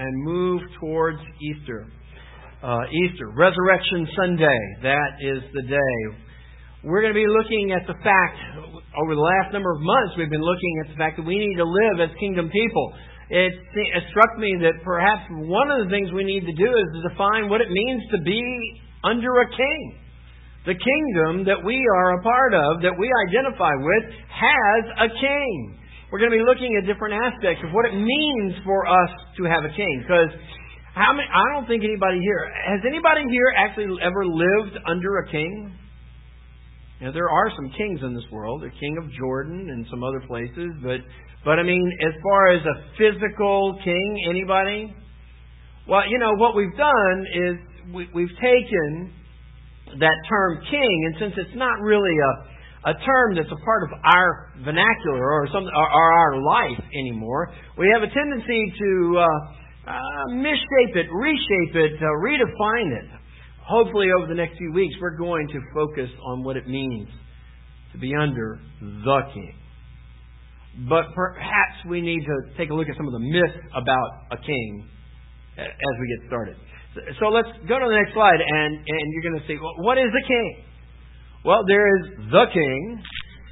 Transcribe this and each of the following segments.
and move towards Easter. Easter, Resurrection Sunday, that is the day. We're going to be looking at the fact, over the last number of months, we've been looking at the fact that we need to live as kingdom people. It struck me that perhaps one of the things we need to do is to define what it means to be under a king. The kingdom that we are a part of, that we identify with, has a king. We're going to be looking at different aspects of what it means for us to have a king. Because I don't think anybody here, has anybody here actually ever lived under a king? You know, there are some kings in this world. The king of Jordan and some other places. But I mean, as far as a physical king, anybody? Well, you know, what we've done is we've taken that term king, and since it's not really a term that's a part of our vernacular or our life anymore, we have a tendency to misshape it, reshape it, redefine it. Hopefully over the next few weeks we're going to focus on what it means to be under the king. But perhaps we need to take a look at some of the myths about a king as we get started. So let's go to the next slide, and you're going to see, well, what is a king? Well, there is the king.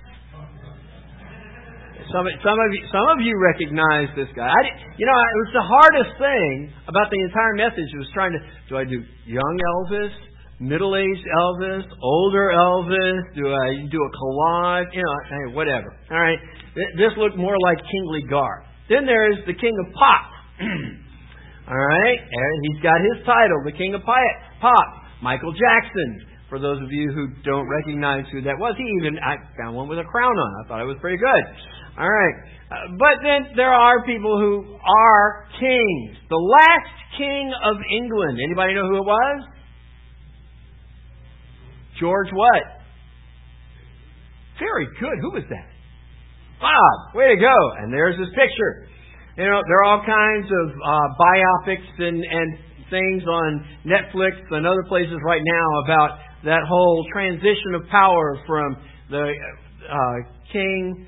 Some of you recognize this guy. It was the hardest thing about the entire message was trying to, do I do young Elvis, middle-aged Elvis, older Elvis? Do I do a collage? Hey, whatever. All right. This looked more like kingly garb. Then there is the king of pop. All right. And he's got his title, the king of pop, Michael Jackson. For those of you who don't recognize who that was, I found one with a crown on. I thought it was pretty good. All right. But then there are people who are kings. The last king of England. Anybody know who it was? George what? Very good. Who was that? Bob. Way to go. And there's his picture. You know, there are all kinds of biopics and things on Netflix and other places right now about that whole transition of power from the king,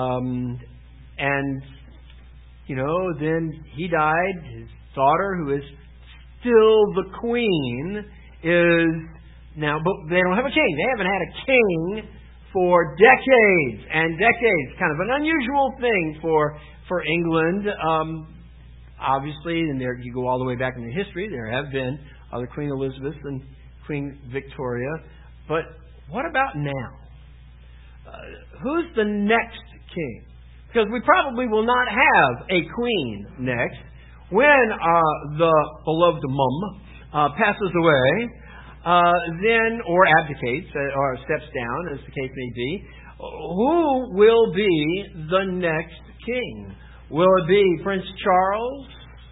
and, you know, then he died. His daughter, who is still the queen, is now, but they don't have a king. They haven't had a king for decades and decades. Kind of an unusual thing for England. Obviously, and there you go all the way back into history. There have been other Queen Elizabeth and Queen Victoria. But what about now? Who's the next king? Because we probably will not have a queen next. When the beloved mum passes away, then, or abdicates, or steps down, as the case may be, who will be the next king? Will it be Prince Charles?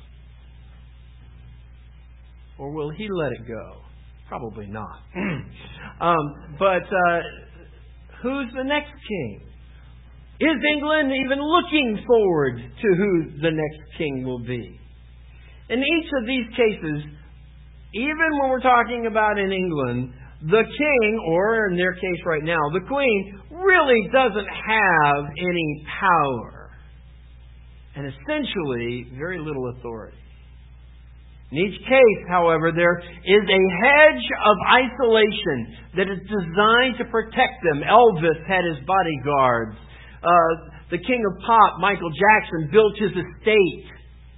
Or will he let it go? Probably not. But who's the next king? Is England even looking forward to who the next king will be? In each of these cases, even when we're talking about in England, the king, or in their case right now, the queen, really doesn't have any power. And essentially, very little authority. In each case, however, there is a hedge of isolation that is designed to protect them. Elvis had his bodyguards. The king of pop, Michael Jackson, built his estate.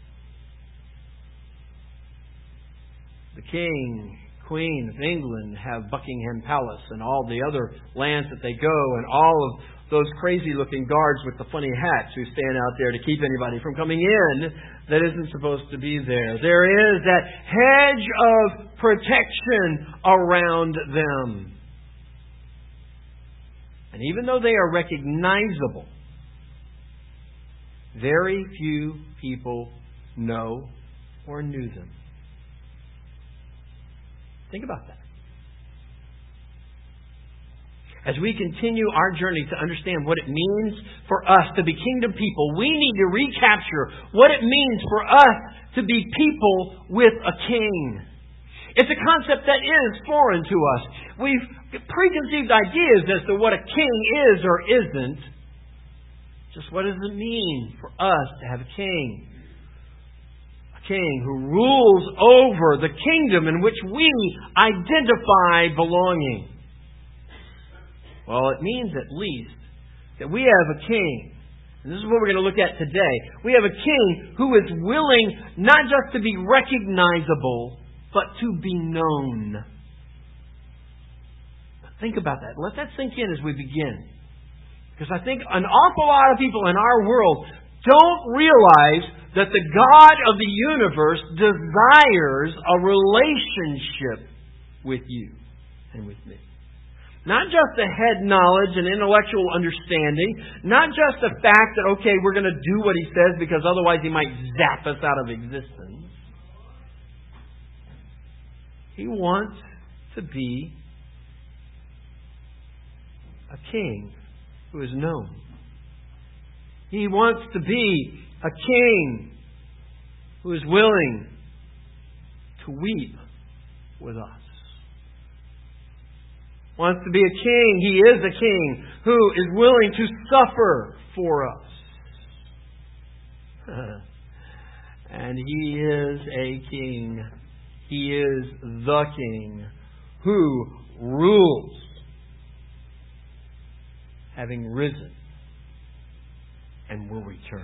The king, queen of England have Buckingham Palace and all the other lands that they go, and all of those crazy-looking guards with the funny hats who stand out there to keep anybody from coming in that isn't supposed to be there. There is that hedge of protection around them. And even though they are recognizable, very few people know or knew them. Think about that. As we continue our journey to understand what it means for us to be kingdom people, we need to recapture what it means for us to be people with a king. It's a concept that is foreign to us. We've preconceived ideas as to what a king is or isn't. Just what does it mean for us to have a king? A king who rules over the kingdom in which we identify belonging? Well, it means at least that we have a king. And this is what we're going to look at today. We have a king who is willing not just to be recognizable, but to be known. Now, think about that. Let that sink in as we begin. Because I think an awful lot of people in our world don't realize that the God of the universe desires a relationship with you and with me. Not just the head knowledge and intellectual understanding. Not just the fact that, okay, we're going to do what He says because otherwise He might zap us out of existence. He wants to be a king who is known. He wants to be a king who is willing to weep with us. Wants to be a king. He is a king who is willing to suffer for us. And He is a king. He is the king who rules, having risen, and will return.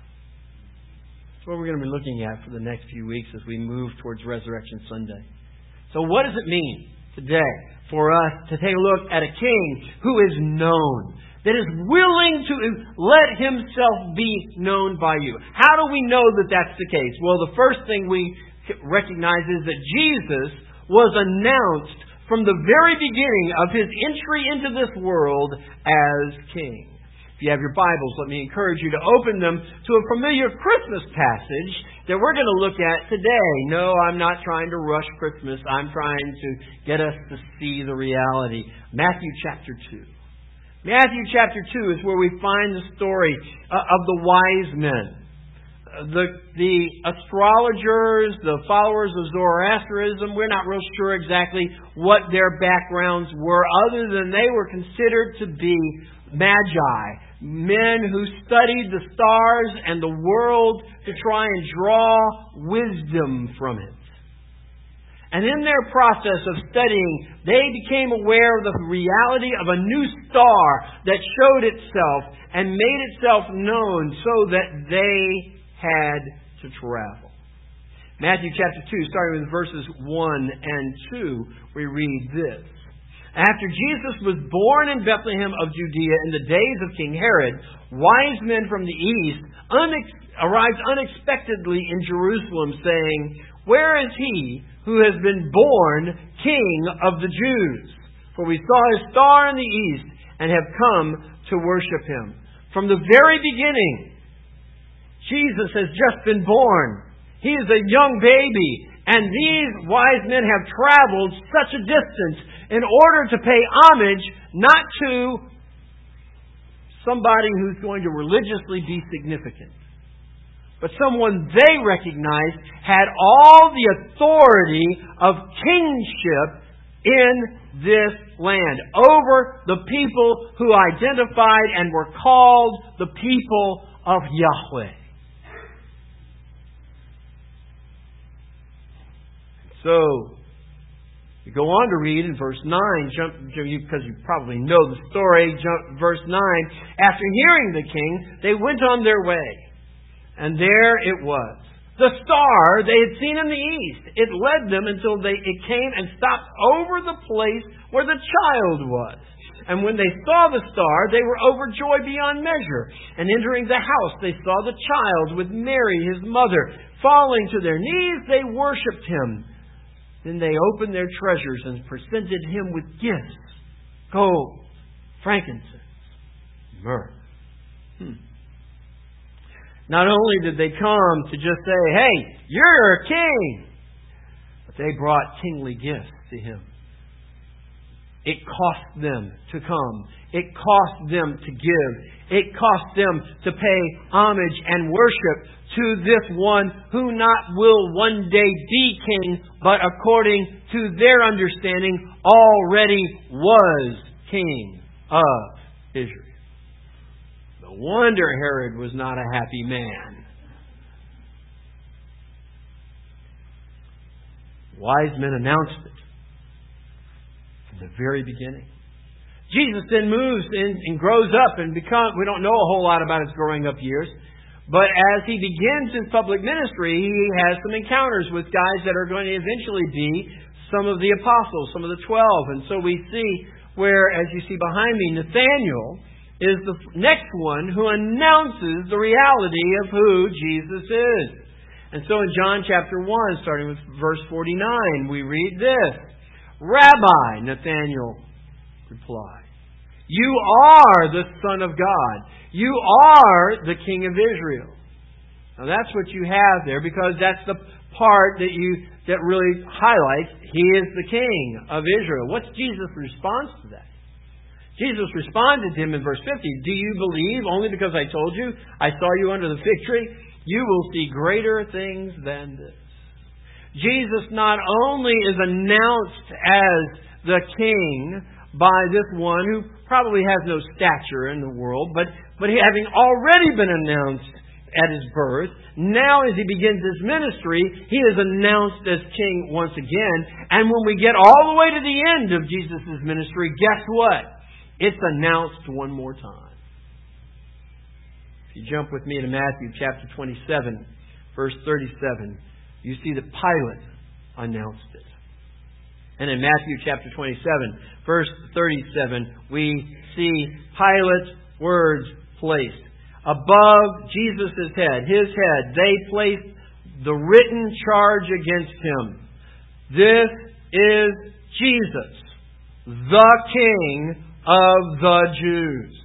That's what we're going to be looking at for the next few weeks as we move towards Resurrection Sunday. So what does it mean today for us to take a look at a king who is known, that is willing to let Himself be known by you? How do we know that that's the case? Well, the first thing we recognize is that Jesus was announced from the very beginning of His entry into this world as king. If you have your Bibles, let me encourage you to open them to a familiar Christmas passage that we're going to look at today. No, I'm not trying to rush Christmas. I'm trying to get us to see the reality. Matthew chapter 2. Matthew chapter 2 is where we find the story of the wise men. The astrologers, the followers of Zoroastrianism, we're not real sure exactly what their backgrounds were, other than they were considered to be magi, men who studied the stars and the world to try and draw wisdom from it. And in their process of studying, they became aware of the reality of a new star that showed itself and made itself known so that they had to travel. Matthew chapter 2, starting with verses 1 and 2, we read this. After Jesus was born in Bethlehem of Judea in the days of King Herod, wise men from the east arrived unexpectedly in Jerusalem, saying, "Where is He who has been born King of the Jews? For we saw His star in the east and have come to worship Him." From the very beginning, Jesus has just been born. He is a young baby. And these wise men have traveled such a distance in order to pay homage not to somebody who's going to religiously be significant, but someone they recognized had all the authority of kingship in this land over the people who identified and were called the people of Yahweh. So, we go on to read in verse 9, because you probably know the story, verse 9. After hearing the king, they went on their way. And there it was. The star they had seen in the east. It led them until it came and stopped over the place where the child was. And when they saw the star, they were overjoyed beyond measure. And entering the house, they saw the child with Mary, His mother. Falling to their knees, they worshipped Him. Then they opened their treasures and presented Him with gifts: gold, frankincense, myrrh. Not only did they come to just say, "Hey, you're a king," but they brought kingly gifts to Him. It cost them to come. It cost them to give. It cost them to pay homage and worship to this one who not will one day be king, but according to their understanding already was king of Israel. No wonder Herod was not a happy man. wise men announced it from the very beginning. Jesus then moves in and grows up and becomes, we don't know a whole lot about his growing up years, but as he begins his public ministry, he has some encounters with guys that are going to eventually be some of the apostles, some of the 12. And so we see where, as you see behind me, Nathanael is the next one who announces the reality of who Jesus is. And so in John chapter 1, starting with verse 49, we read this. Rabbi, Nathanael replied, "You are the Son of God. You are the King of Israel." Now that's what you have there, because that's the part that really highlights He is the King of Israel. What's Jesus' response to that? Jesus responded to him in verse 50, "Do you believe only because I told you? I saw you under the fig tree. You will see greater things than this." Jesus not only is announced as the King by this one who probably has no stature in the world, but having already been announced at His birth, now as He begins His ministry, He is announced as King once again. And when we get all the way to the end of Jesus' ministry, guess what? It's announced one more time. If you jump with me to Matthew chapter 27, verse 37, you see that Pilate announced it. And in Matthew chapter 27, verse 37, we see Pilate's words placed. Above Jesus' head, His head, they placed the written charge against Him. This is Jesus, the King of the Jews.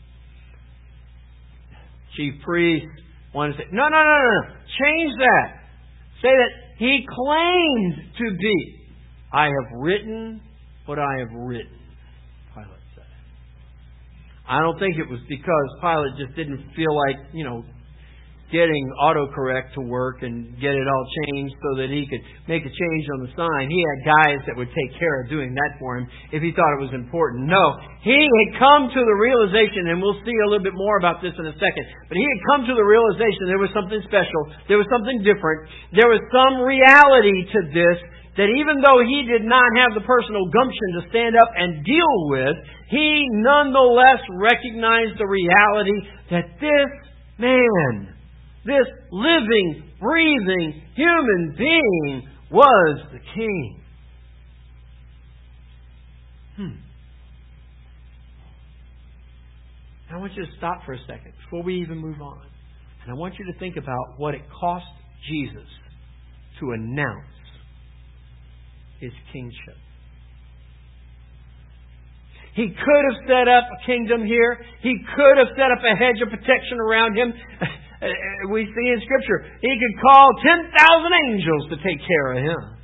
Chief priests wanted to say, no. Change that. Say that He claimed to be. I have written what I have written, Pilate said. I don't think it was because Pilate just didn't feel like, getting autocorrect to work and get it all changed so that he could make a change on the sign. He had guys that would take care of doing that for him if he thought it was important. No, he had come to the realization, and we'll see a little bit more about this in a second, but he had come to the realization there was something special, there was something different, there was some reality to this that even though he did not have the personal gumption to stand up and deal with, he nonetheless recognized the reality that this man, this living, breathing human being was the King. I want you to stop for a second before we even move on. And I want you to think about what it cost Jesus to announce His kingship. He could have set up a kingdom here. He could have set up a hedge of protection around Him. We see in Scripture, He could call 10,000 angels to take care of Him.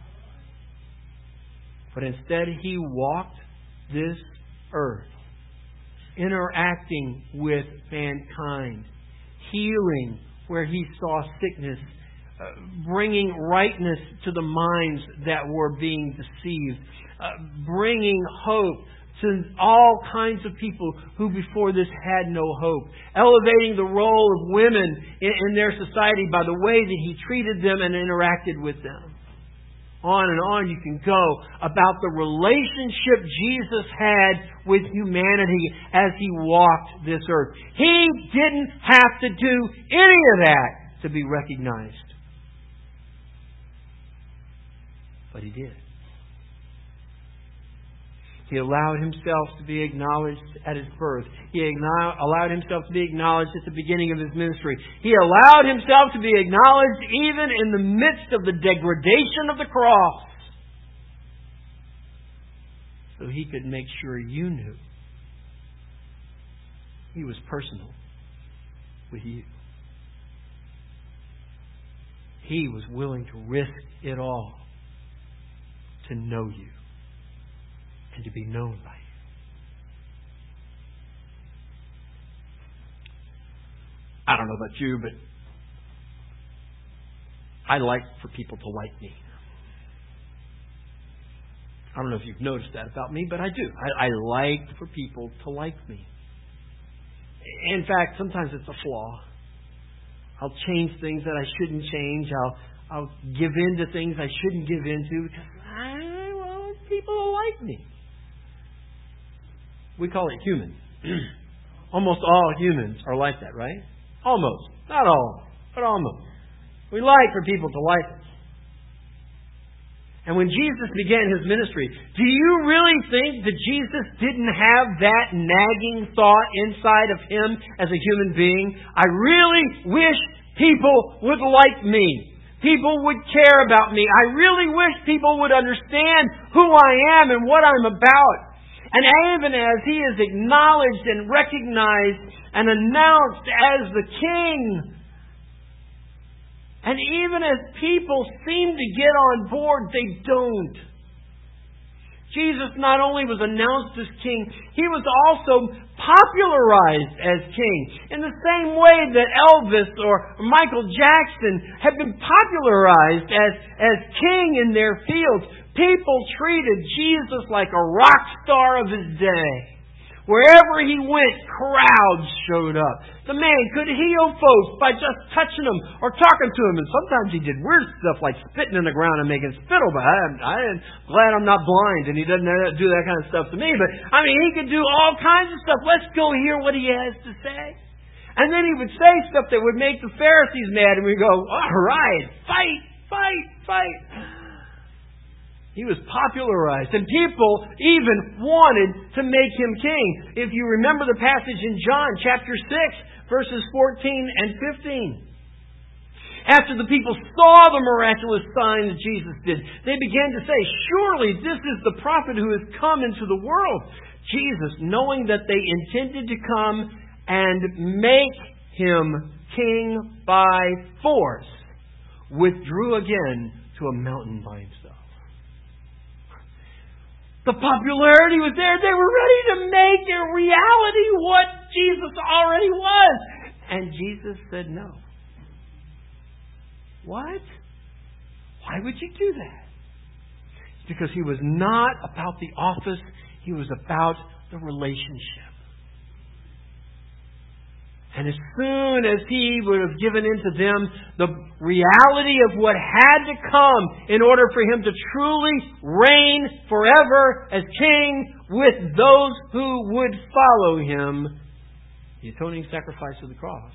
But instead, He walked this earth, interacting with mankind, healing where He saw sickness, bringing rightness to the minds that were being deceived, bringing hope to all kinds of people who before this had no hope, elevating the role of women in their society by the way that He treated them and interacted with them. On and on you can go about the relationship Jesus had with humanity as He walked this earth. He didn't have to do any of that to be recognized. But He did. He allowed Himself to be acknowledged at His birth. He allowed Himself to be acknowledged at the beginning of His ministry. He allowed Himself to be acknowledged even in the midst of the degradation of the cross, so He could make sure you knew He was personal with you. He was willing to risk it all to know you and to be known by you. I don't know about you, but I like for people to like me. I don't know if you've noticed that about me, but I do. I like for people to like me. In fact, sometimes it's a flaw. I'll change things that I shouldn't change. I'll give in to things I shouldn't give in to because people will like me. We call it human. Almost all humans are like that, right? Almost. Not all, but almost. We like for people to like us. And when Jesus began His ministry, do you really think that Jesus didn't have that nagging thought inside of Him as a human being? I really wish people would like me. People would care about me. I really wish people would understand who I am and what I'm about. And even as He is acknowledged and recognized and announced as the King, and even as people seem to get on board, they don't. Jesus not only was announced as King, He was also popularized as King. In the same way that Elvis or Michael Jackson have been popularized as King in their fields, people treated Jesus like a rock star of His day. Wherever He went, crowds showed up. The man could heal folks by just touching them or talking to them. And sometimes He did weird stuff like spitting in the ground and making spittle. But I'm glad I'm not blind and He doesn't do that kind of stuff to me. But He could do all kinds of stuff. Let's go hear what He has to say. And then He would say stuff that would make the Pharisees mad. And we'd go, all right, fight, fight, fight. He was popularized, and people even wanted to make Him king. If you remember the passage in John chapter 6, verses 14 and 15. After the people saw the miraculous sign that Jesus did, they began to say, surely this is the prophet who has come into the world. Jesus, knowing that they intended to come and make Him king by force, withdrew again to a mountain by Himself. The popularity was there. They were ready to make a reality what Jesus already was. And Jesus said no. What? Why would you do that? It's because He was not about the office. He was about the relationship. And as soon as He would have given into them the reality of what had to come in order for Him to truly reign forever as King with those who would follow Him, the atoning sacrifice of the cross.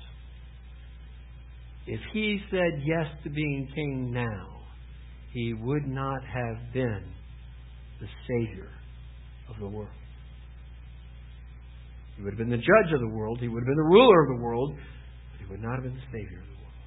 If He said yes to being King now, He would not have been the Savior of the world. He would have been the judge of the world. He would have been the ruler of the world. But He would not have been the Savior of the world.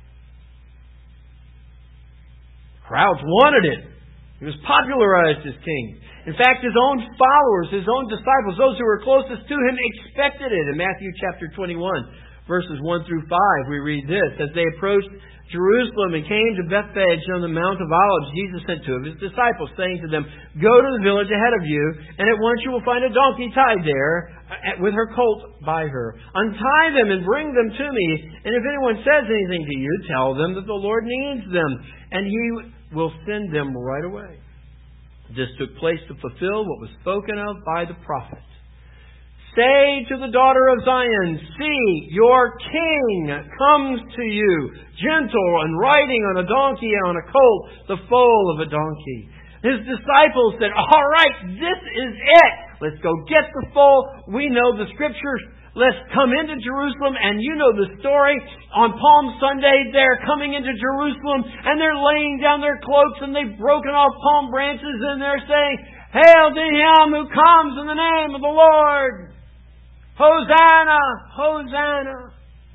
Crowds wanted it. He was popularized as king. In fact, His own followers, His own disciples, those who were closest to Him, expected it. In Matthew chapter 21, verses 1 through 5, we read this. As they approached Jerusalem and came to Bethphage on the Mount of Olives, Jesus sent two of His disciples, saying to them, go to the village ahead of you, and at once you will find a donkey tied there, with her colt by her. Untie them and bring them to me, and if anyone says anything to you, tell them that the Lord needs them, and He will send them right away. This took place to fulfill what was spoken of by the prophet. Say to the daughter of Zion, see, your king comes to you, gentle and riding on a donkey and on a colt, the foal of a donkey. His disciples said, all right, this is it. Let's go get the foal. We know the Scriptures. Let's come into Jerusalem. And you know the story. On Palm Sunday, they're coming into Jerusalem and they're laying down their cloaks and they've broken off palm branches and they're saying, hail to Him who comes in the name of the Lord. Hosanna! Hosanna!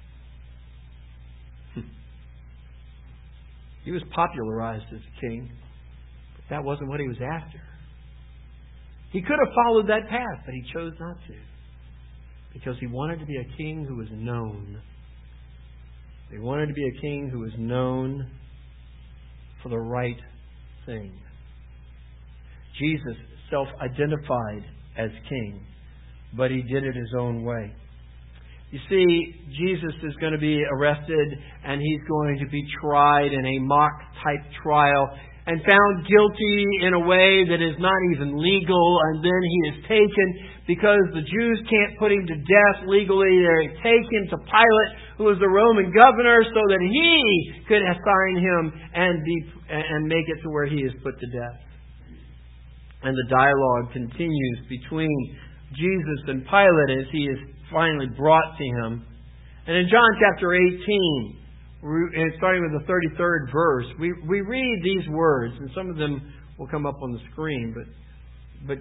He was popularized as a king, but that wasn't what He was after. He could have followed that path, but He chose not to, because He wanted to be a king who was known. He wanted to be a king who was known for the right thing. Jesus self-identified as king, but He did it His own way. You see, Jesus is going to be arrested and He's going to be tried in a mock-type trial. and found guilty in a way that is not even legal, and then he is taken because the Jews can't put him to death legally. They take him to Pilate, who was the Roman governor, so that he could assign him and make it to where he is put to death. And the dialogue continues between Jesus and Pilate as he is finally brought to him. And in John chapter 18, starting with the 33rd verse, we read these words, and some of them will come up on the screen, but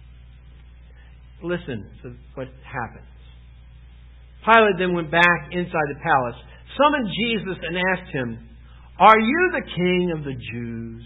listen to what happens. Pilate then went back inside the palace, summoned Jesus, and asked him, "Are you the king of the Jews?"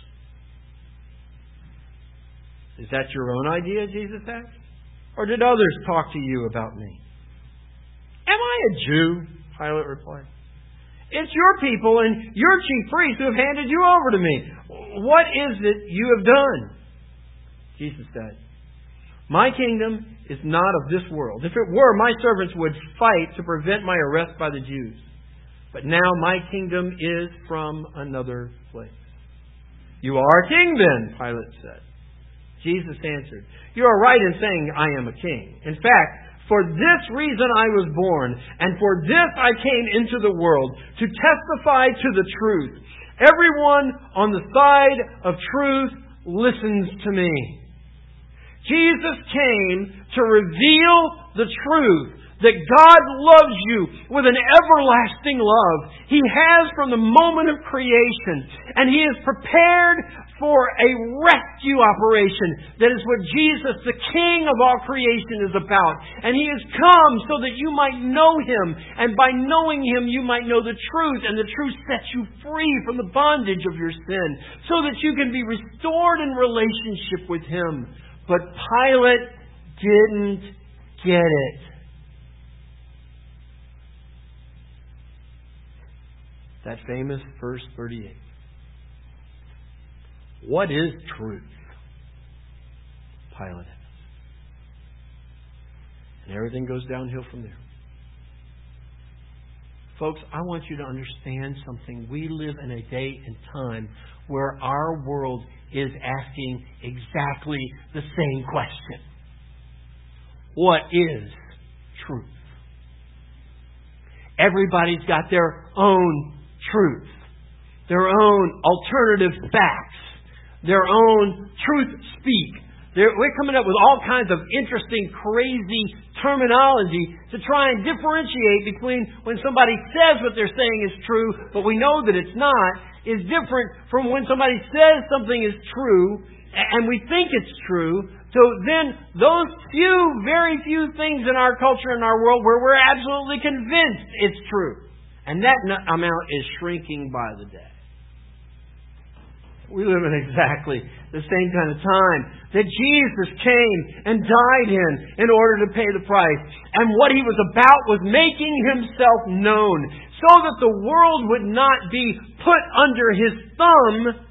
"Is that your own idea?" Jesus asked. "Or did others talk to you about me?" "Am I a Jew?" Pilate replied. "It's your people and your chief priests who have handed you over to me. What is it you have done?" Jesus said, "My kingdom is not of this world. If it were, my servants would fight to prevent my arrest by the Jews. But now my kingdom is from another place." "You are a king then," Pilate said. Jesus answered, "You are right in saying I am a king. In fact, for this reason I was born, and for this I came into the world, to testify to the truth. Everyone on the side of truth listens to me." Jesus came to reveal the truth, that God loves you with an everlasting love. He has from the moment of creation. And He is prepared for a rescue operation. That is what Jesus, the King of all creation, is about. And He has come so that you might know Him. And by knowing Him, you might know the truth. And the truth sets you free from the bondage of your sin. So that you can be restored in relationship with Him. But Pilate didn't get it. That famous verse 38. What is truth? Pilate asked. And everything goes downhill from there. Folks, I want you to understand something. We live in a day and time where our world is asking exactly the same question. What is truth? Everybody's got their own truth, their own alternative facts, their own truth speak. We're coming up with all kinds of interesting, crazy terminology to try and differentiate between when somebody says what they're saying is true, but we know that it's not, is different from when somebody says something is true and we think it's true. So then those very few things in our culture and our world where we're absolutely convinced it's true. And that amount is shrinking by the day. We live in exactly the same kind of time that Jesus came and died in order to pay the price. And what He was about was making Himself known so that the world would not be put under His thumb,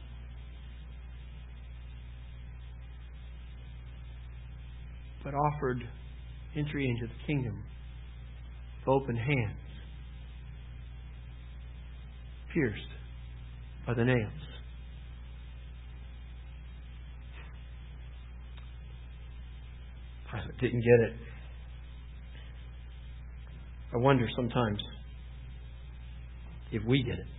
but offered entry into the kingdom with open hands, pierced by the nails. Pilate didn't get it. I wonder sometimes if we get it.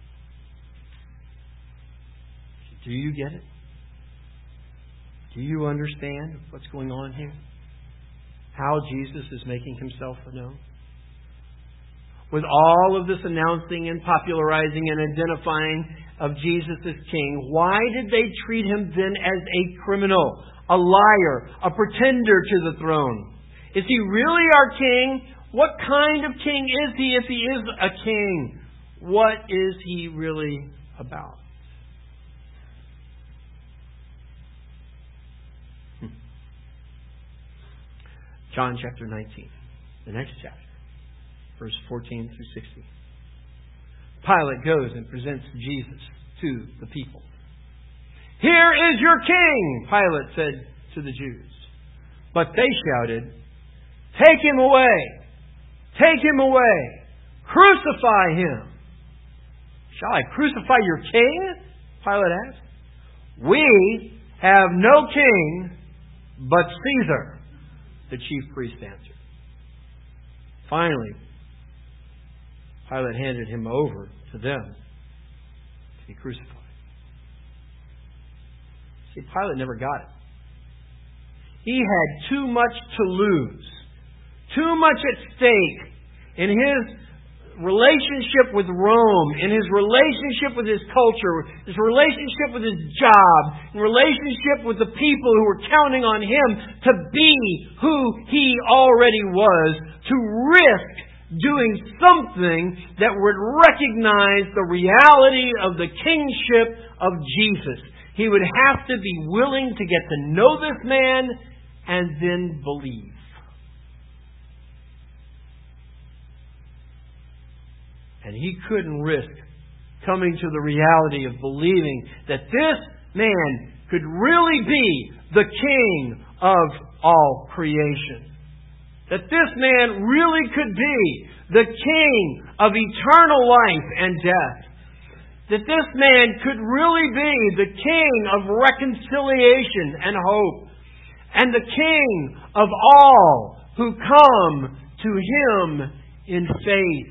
Do you get it? Do you understand what's going on here? How Jesus is making Himself known? With all of this announcing and popularizing and identifying of Jesus as King, why did they treat Him then as a criminal, a liar, a pretender to the throne? Is He really our King? What kind of King is He if He is a King? What is He really about? John chapter 19, the next chapter, verse 14 through 16. Pilate goes and presents Jesus to the people. "Here is your king," Pilate said to the Jews. But they shouted, "Take Him away! Take Him away! Crucify Him!" "Shall I crucify your king?" Pilate asked. We have no king but Caesar, the chief priest answered. Finally, Pilate handed him over to them to be crucified. See, Pilate never got it. He had too much to lose, too much at stake in his relationship with Rome, in his relationship with his culture, his relationship with his job, in relationship with the people who were counting on him to be who he already was, to risk doing something that would recognize the reality of the kingship of Jesus. He would have to be willing to get to know this man and then believe. And he couldn't risk coming to the reality of believing that this man could really be the king of all creation. That this man really could be the king of eternal life and death. That this man could really be the king of reconciliation and hope. And the king of all who come to him in faith.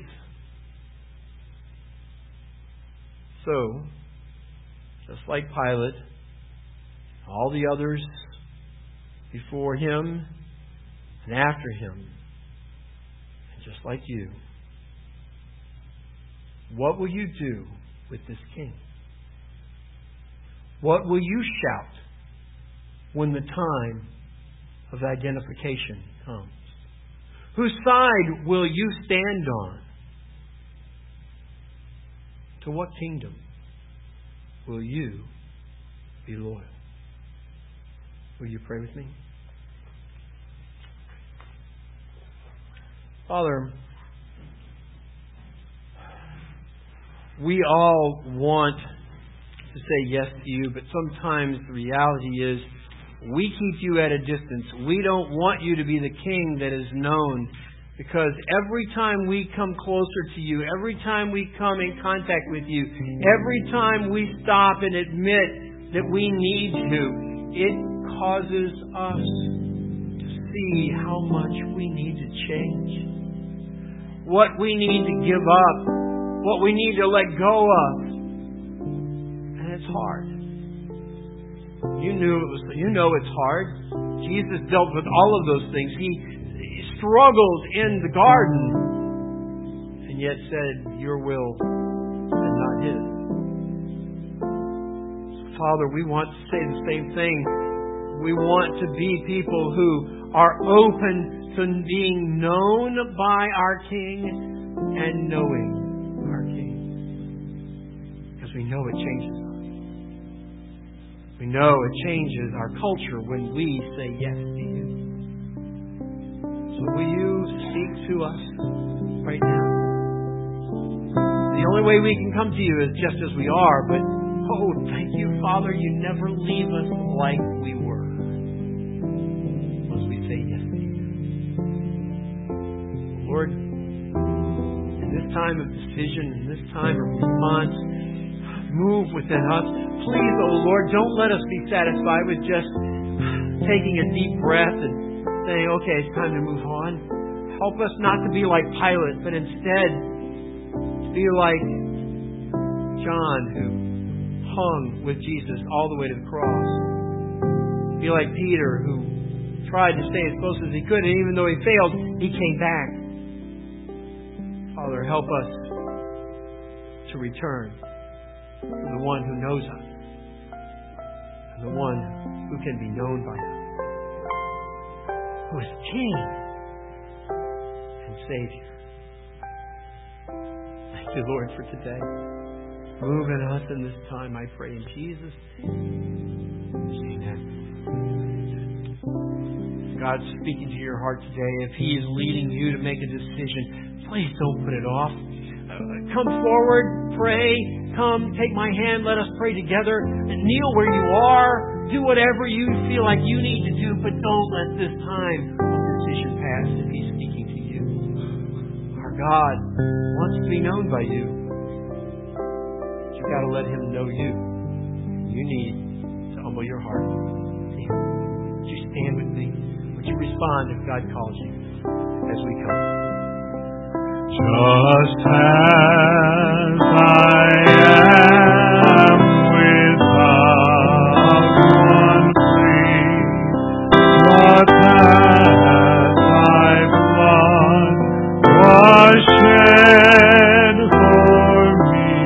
So, just like Pilate, all the others before him and after him, and just like you, what will you do with this king? What will you shout when the time of identification comes? Whose side will you stand on? To what kingdom will you be loyal? Will you pray with me? Father, we all want to say yes to you, but sometimes the reality is we keep you at a distance. We don't want you to be the king that is known. Because every time we come closer to you, every time we come in contact with you, every time we stop and admit that we need you, it causes us to see how much we need to change. What we need to give up. What we need to let go of. And it's hard. You know it's hard. Jesus dealt with all of those things. He struggled in the garden and yet said, your will and not his. Father, we want to say the same thing. We want to be people who are open to being known by our King and knowing our King. Because we know it changes us. We know it changes our culture when we say yes to you. So will you speak to us right now? The only way we can come to you is just as we are, but thank you, Father, you never leave us like we were. Once we say yes to you. Lord, in this time of decision, in this time of response, move within us. Please, Lord, don't let us be satisfied with just taking a deep breath and saying, okay, it's time to move on. Help us not to be like Pilate, but instead to be like John, who hung with Jesus all the way to the cross. Be like Peter, who tried to stay as close as he could, and even though he failed, he came back. Father, help us to return to the one who knows us, and the one who can be known by us. Who is King and Savior. Thank you, Lord, for today. Move in us in this time, I pray in Jesus' name. Amen. God's speaking to your heart today. If He is leading you to make a decision, please don't put it off. Come forward, pray. Come, take my hand, let us pray together. Kneel where you are. Do whatever you feel like you need to do, but don't let this time of decision pass if He's speaking to you. Our God wants to be known by you. But you've got to let Him know you. you need to humble your heart to Him. Would you stand with me? Would you respond if God calls you as we come? Just as I am without one plea, but as thy blood was shed for me,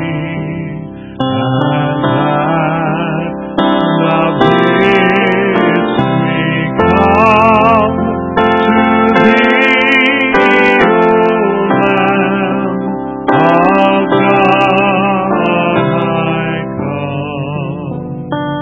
and that thou bidst me come to thee, O Lamb of God, I come.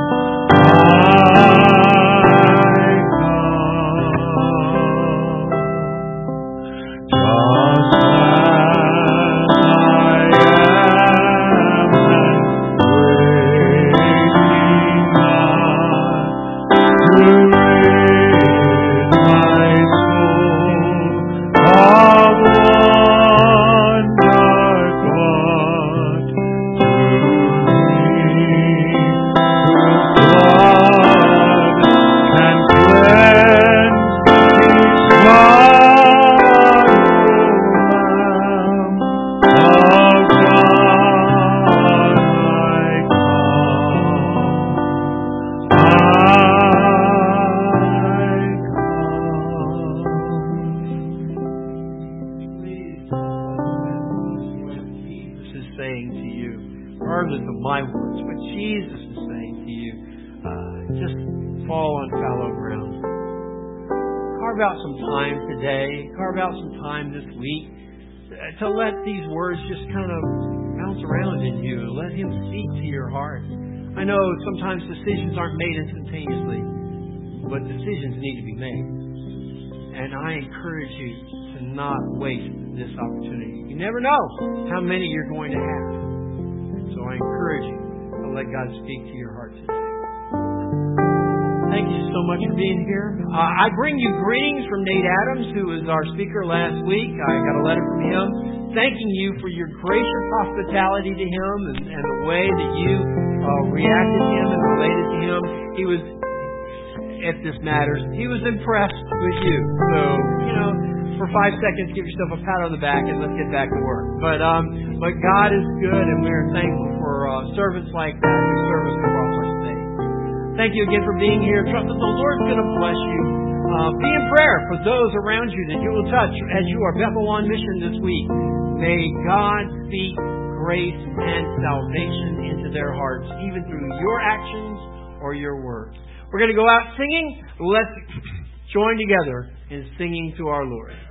Regardless of my words, what Jesus is saying to you, just fall on fallow ground. Carve out some time today, carve out some time this week to let these words just kind of bounce around in you and let Him speak to your heart. I know sometimes decisions aren't made instantaneously, but decisions need to be made. And I encourage you to not waste this opportunity. You never know how many you're going to have. So I encourage you to let God speak to your heart today. Thank you so much for being here. I bring you greetings from Nate Adams, who was our speaker last week. I got a letter from him thanking you for your gracious hospitality to him and the way that you reacted to him and related to him. He was, if this matters, he was impressed with you. So, for 5 seconds, give yourself a pat on the back and let's get back to work. But God is good, and we are thankful for servants like that who serve us across our state. Thank you again for being here. Trust that the Lord's going to bless you. Be in prayer for those around you that you will touch as you are Bethel on mission this week. May God speak grace and salvation into their hearts, even through your actions or your words. We're going to go out singing. Let's join together in singing to our Lord.